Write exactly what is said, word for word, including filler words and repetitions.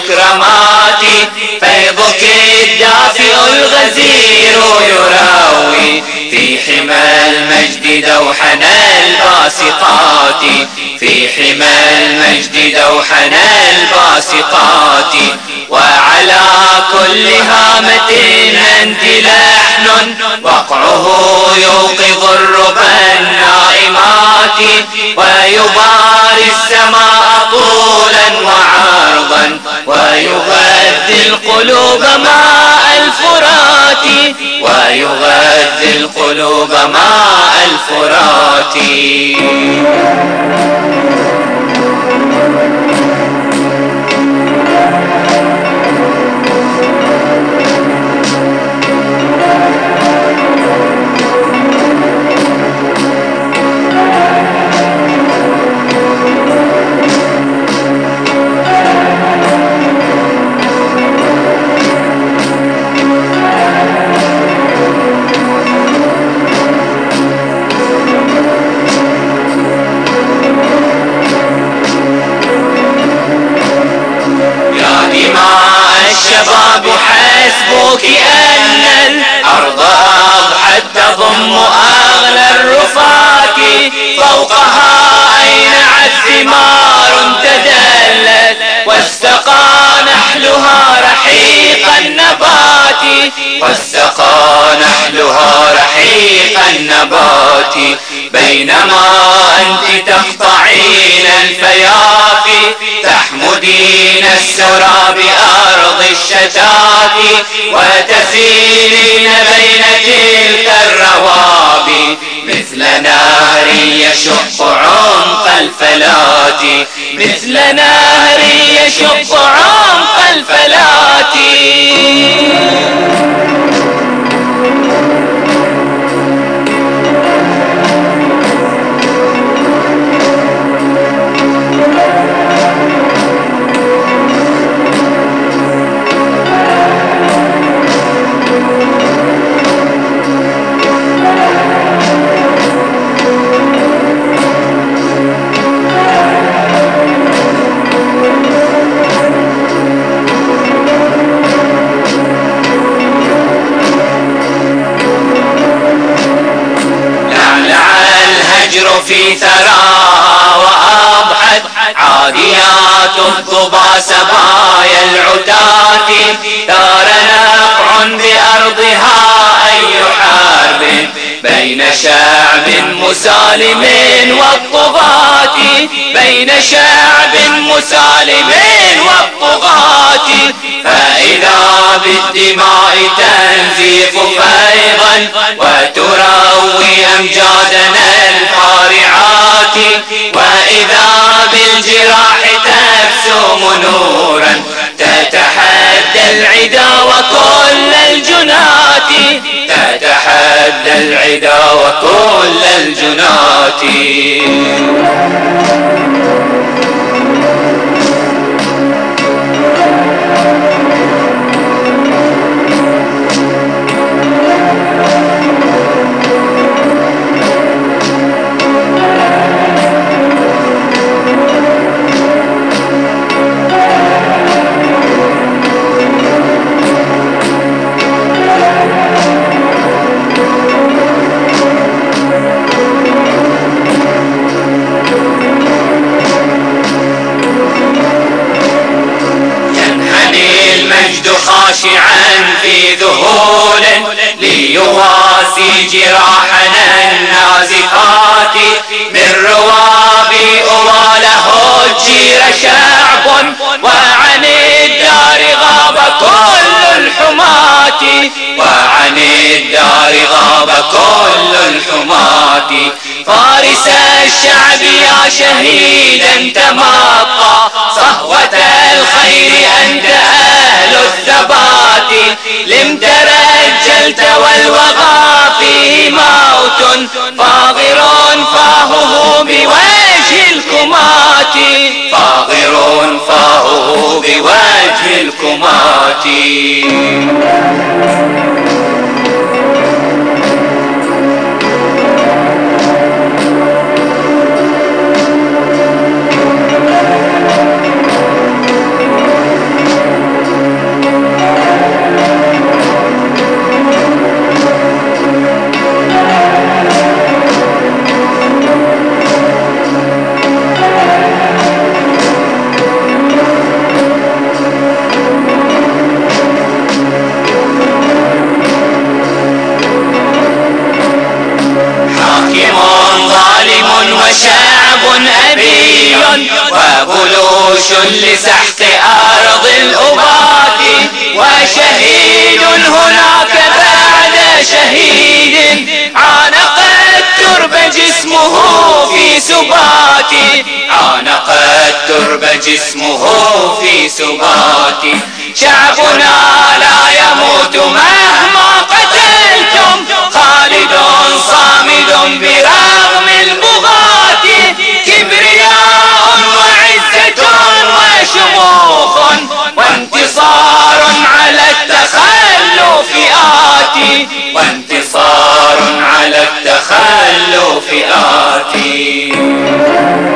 المكرمات فيضك الدافئ الغزير يراوي في حمى المجد دوحنا الباسقات في حمى المجد دوحنا الباسقات وعلى كل هامة أنت لحن وقعه يوقظ الربى النائمات ويباري السماء طولا وعرضا ويغذي القلوب ماء الفرات ويغذي القلوب ماء الفرات. الشباب حسبك أن الأرض أضحت تضم أغلى الرفات فوقها أينعت ثمار تدلت واستقى نحلها رحيق النبات واستقى نحلها رحيق النبات بينما أنت تقطعين الفيافي تحمدين السرى بأرض الشتات وتسيرين بين تلك الروابي مثل نهر يشق عمق الفلات مثل نهر يشق عمق الفلات. في ثراها وأضحت عاديات الضبا سبايا العتاة ثار نقع بأرضها أي حرب بين شعب مسالم والطغاة بين شعب مسالم والطغاة فإذا بالدماء تنزيف فيضا وتروي أمجادنا الفارعات وإذا بالجراح تبسم نورا تتحدى العدا وكل الجنات تتحدى العدا وكل الجنات. خاشعا في ذهول ليواسي جراحنا النازفات من روابي أواله الجير شعب وعن الدار غاب كل الحماة وعن الدار غاب كل الحماة فارس الشعب يا شهيدا تمطى صهوة الخير أنت أهل الثبات لم ترجلت والوغى فيه موت فاغر فاهه بوجه الكمات فاغر فاهه بوجه الكمات. جلوش لسحق أرض الأبات، وشهيد هناك بعد شهيد عانق الترب جسمه في سبات، عانق الترب جسمه في سبات. شعبنا لا يموت مهما قتلتم، خالد صامد برغم البغاة، كبرياء وعزة وشموخ وانتصار على التخلف آتي، وانتصار على التخلف آتي.